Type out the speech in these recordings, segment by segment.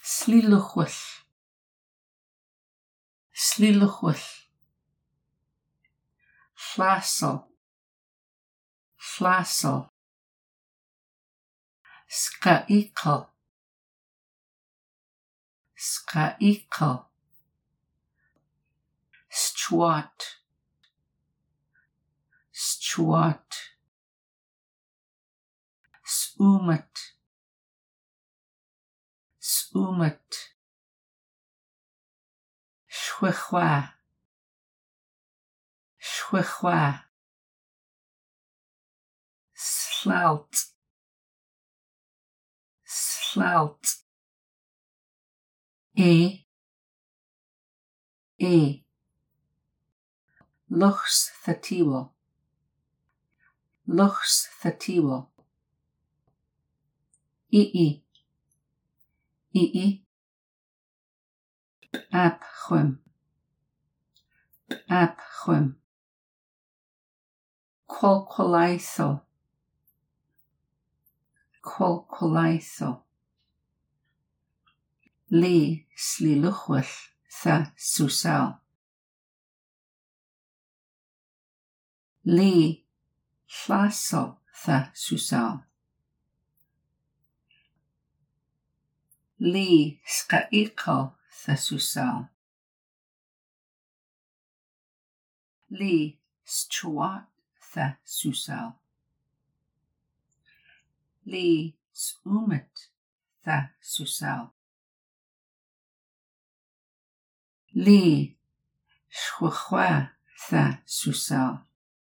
Slíluchwll, slíluchwll. Llasol, llasol. Scaicol, scaicol. Stewart, stewart. Soomet, soomet. Shwichwa, shwichwa. Slalt, slalt. E. Luchs thatiwo, luchs thatiwo. I. B'ap chwim, b'ap chwim. Qualqualaitho, qualqualaitho. Li slíluchwll tha susal. Li llasol tha susal. Li scaicol tha susal. Li stewart tha susal. Li soomet tha susal. Li shwichwa tha susal.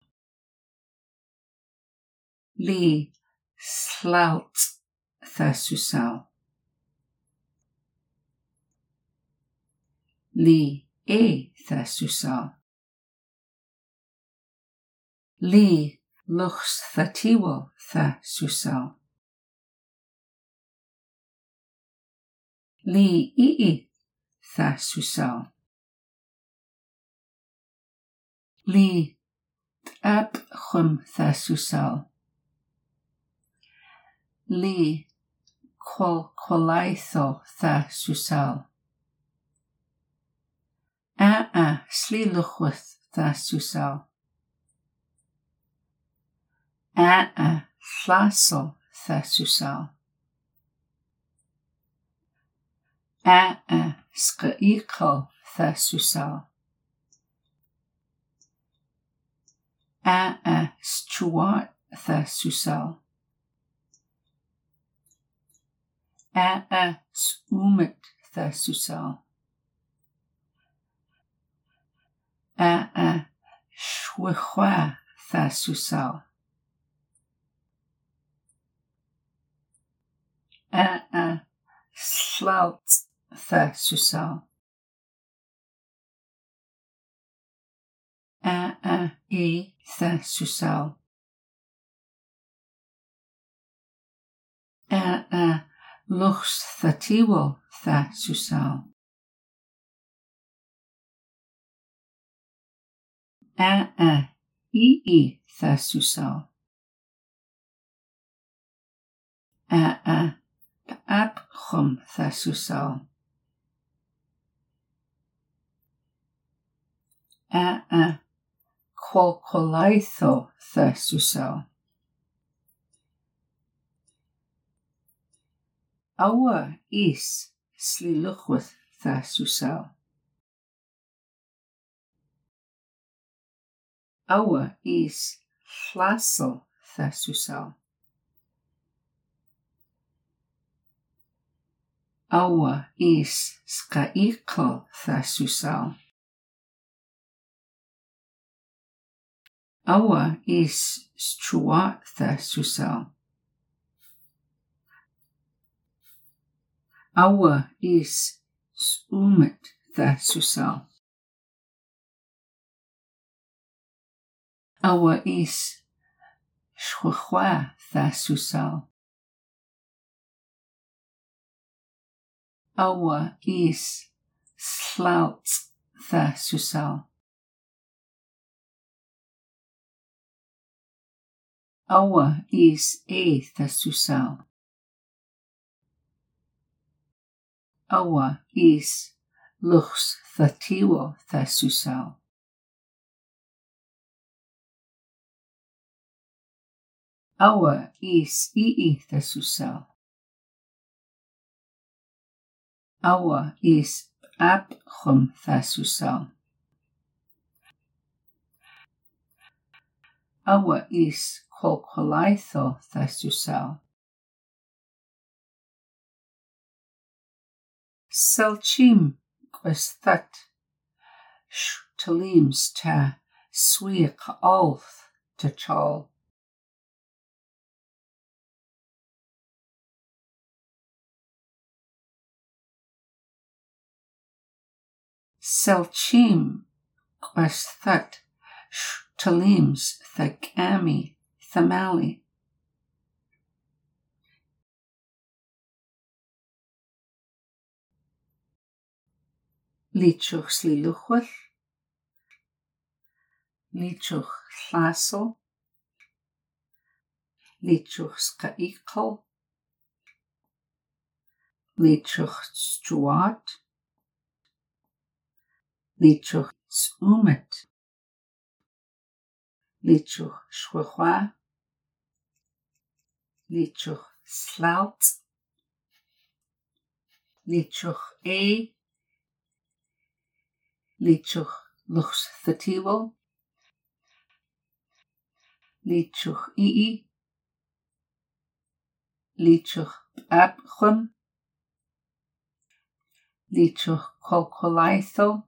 Li slalt tha susal. Li tha susal. Li luchs thatiwo tha susal. Li I tha susal. Li b'ap chwim tha susal. Li qualqualaitho tha susal. A slíluchwll tha susal. A llasol tha susal. A scaicol tha susal. A stewart tha susal. A soomet tha susal. A shwichwa tha susal. A slalt tha susal. A tha susal. A luchs thatiwo tha susal. A I tha susal. A b'ap chwim tha susal. A qualqualaitho tha susal. Awa is slíluchwll tha susal. Awa is llasol tha susal. Awa is scaicol tha susal. Awa is stewart tha susal. Awa is soomet tha susal. Awa is shwichwa tha susal. Awa is slalt tha susal. Awa is tha susal. Awa is luchs thatiwo thasusal. Awa is ii thasusal. Awa is abchum thasusal. Awa is kolkolaitho thasusal. Selchim questhat talims ta swiq alth ta chal. Selchim questhat talims thagami thamali. Lichuch sliluchwell. Lichuch llaso. Lichuch skaikal. Lichuch stuat. Lichuch umet. Lichuch shwachwa. Lichuch slaut. Lichuch e. Lichuch luchs thatiwo. Lichuch ii. Lichuch abchum. Lichuch kolkolaitho.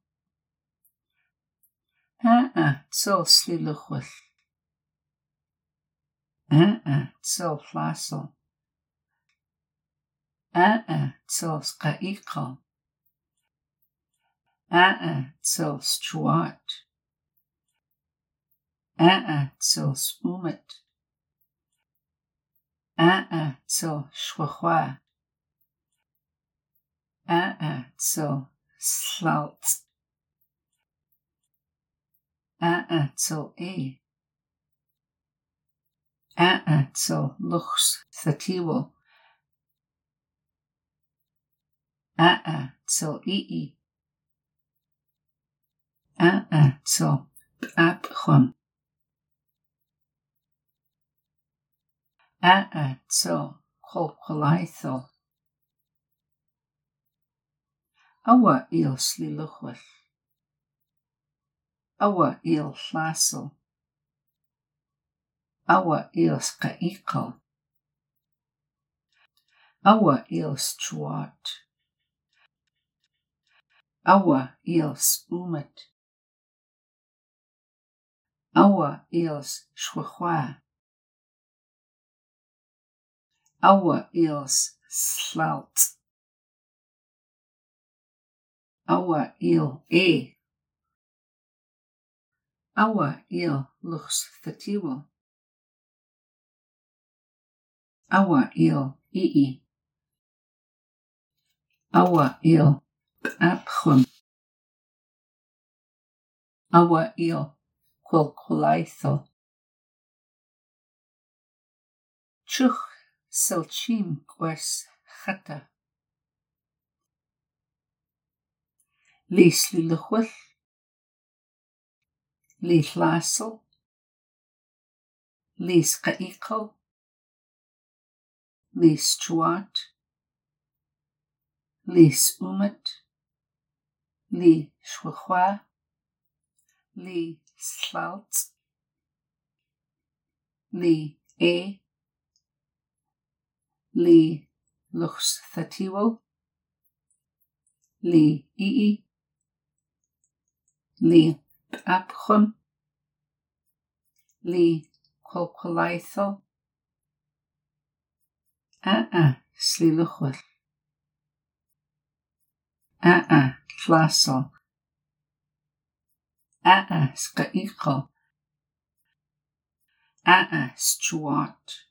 Tsol sliluchwell. Tsol llaso. Tsol skaikal. Tsol stuat. Tsol umet. Tsol shwachwa. Tsol slaut. Tsol e. Tsol luchs thatiwo. Tsol ii. Tsol abchum. Tsol kolkolaitho. Awa il sliluchwell. Awa il llaso. Awa il skaikal. Awa il stuat. Awa il umet. Awa il shwachwa. Awa il slaut. Awa il e. Awa il luchs thatiwo. Awa il ii. Awa il abchum. Awa il kolkolaitho. Chuch selchim quest chata. Li sliluchwell. Li llaso. Li skaikal. Li stuat. Li umet. Li shwachwa. Li slaut. Li e. Li luchs thatiwo. Li ii. Li abchum. Li kolkolaitho. Sliluchwell. Llaso. Skaikal. Stuat.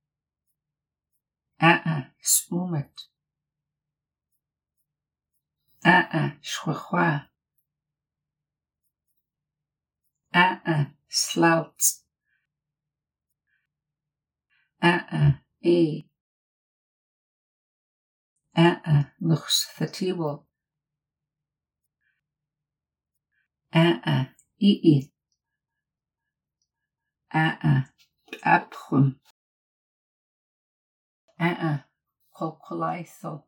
Umet. Shwachwa. Slaut. E. Luchs Thatiwal. Ii. Abchum. Kolkolaithol.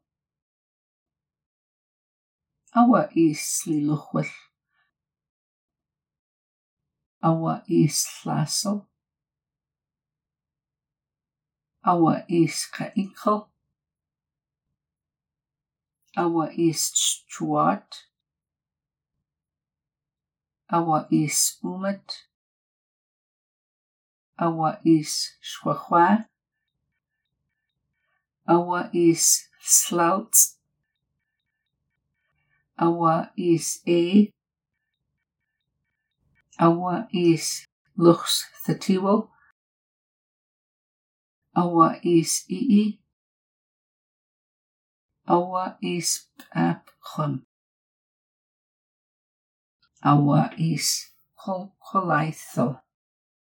Awa is Liluchwil. Awa is Lasel. Awa is Kaikel. Awa is Chuat. Awa is Umet. Awa is Schwachwa. Awa is Slouts. Awa is A. Awa is Luchs Thatiwal. Awa is Ii. Awa is Abchum. Awa is Kolkolaithol.